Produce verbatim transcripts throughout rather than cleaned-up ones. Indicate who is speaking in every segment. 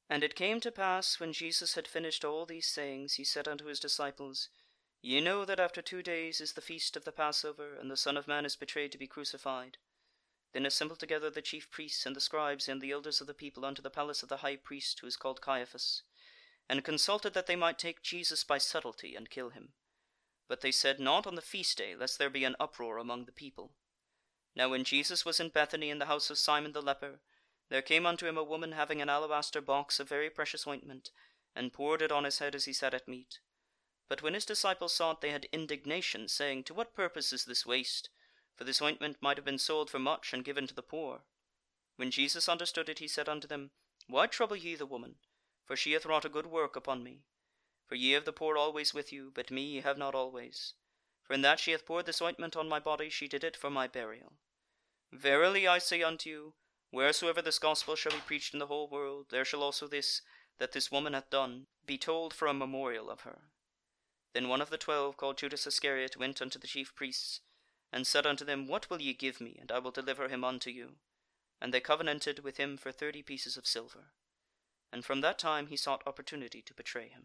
Speaker 1: And it came to pass, when Jesus had finished all these sayings, he said unto his disciples, Ye know that after two days is the feast of the Passover, and the Son of Man is betrayed to be crucified. Then assembled together the chief priests and the scribes and the elders of the people unto the palace of the high priest, who is called Caiaphas, and consulted that they might take Jesus by subtlety, and kill him. But they said, Not on the feast day, lest there be an uproar among the people. Now when Jesus was in Bethany in the house of Simon the leper, there came unto him a woman having an alabaster box of very precious ointment, and poured it on his head as he sat at meat. But when his disciples saw it, they had indignation, saying, To what purpose is this waste? For this ointment might have been sold for much, and given to the poor. When Jesus understood it, he said unto them, Why trouble ye the woman? For she hath wrought a good work upon me. For ye have the poor always with you, but me ye have not always. For in that she hath poured this ointment on my body, she did it for my burial. Verily I say unto you, wheresoever this gospel shall be preached in the whole world, there shall also this, that this woman hath done, be told for a memorial of her. Then one of the twelve, called Judas Iscariot, went unto the chief priests, and said unto them, What will ye give me, and I will deliver him unto you? And they covenanted with him for thirty pieces of silver. And from that time he sought opportunity to betray him.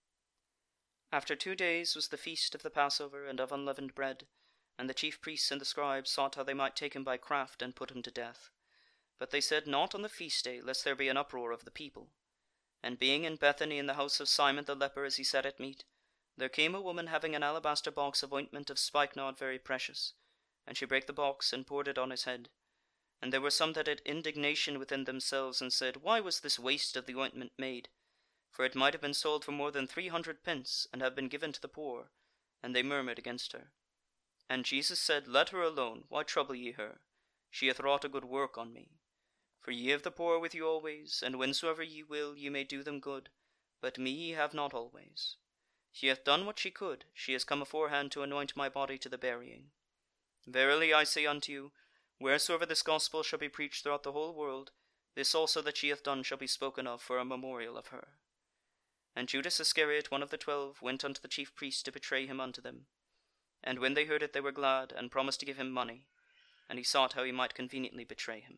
Speaker 1: After two days was the feast of the Passover and of unleavened bread, and the chief priests and the scribes sought how they might take him by craft, and put him to death. But they said, Not on the feast day, lest there be an uproar of the people. And being in Bethany in the house of Simon the leper, as he sat at meat, there came a woman having an alabaster box of ointment of spikenard very precious, and she brake the box, and poured it on his head. And there were some that had indignation within themselves, and said, Why was this waste of the ointment made? For it might have been sold for more than three hundred pence, and have been given to the poor. And they murmured against her. And Jesus said, Let her alone, why trouble ye her? She hath wrought a good work on me. For ye have the poor with you always, and whensoever ye will, ye may do them good, but me ye have not always. She hath done what she could, she is come aforehand to anoint my body to the burying. Verily I say unto you, wheresoever this gospel shall be preached throughout the whole world, this also that she hath done shall be spoken of for a memorial of her. And Judas Iscariot, one of the twelve, went unto the chief priests to betray him unto them. And when they heard it, they were glad, and promised to give him money. And he sought how he might conveniently betray him.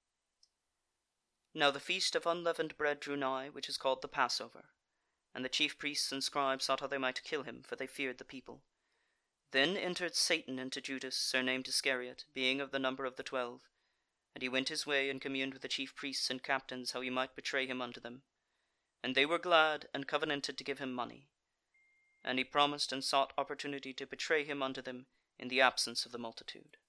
Speaker 1: Now the feast of unleavened bread drew nigh, which is called the Passover. And the chief priests and scribes sought how they might kill him, for they feared the people. Then entered Satan into Judas, surnamed Iscariot, being of the number of the twelve. And he went his way, and communed with the chief priests and captains how he might betray him unto them. And they were glad, and covenanted to give him money. And he promised and sought opportunity to betray him unto them in the absence of the multitude.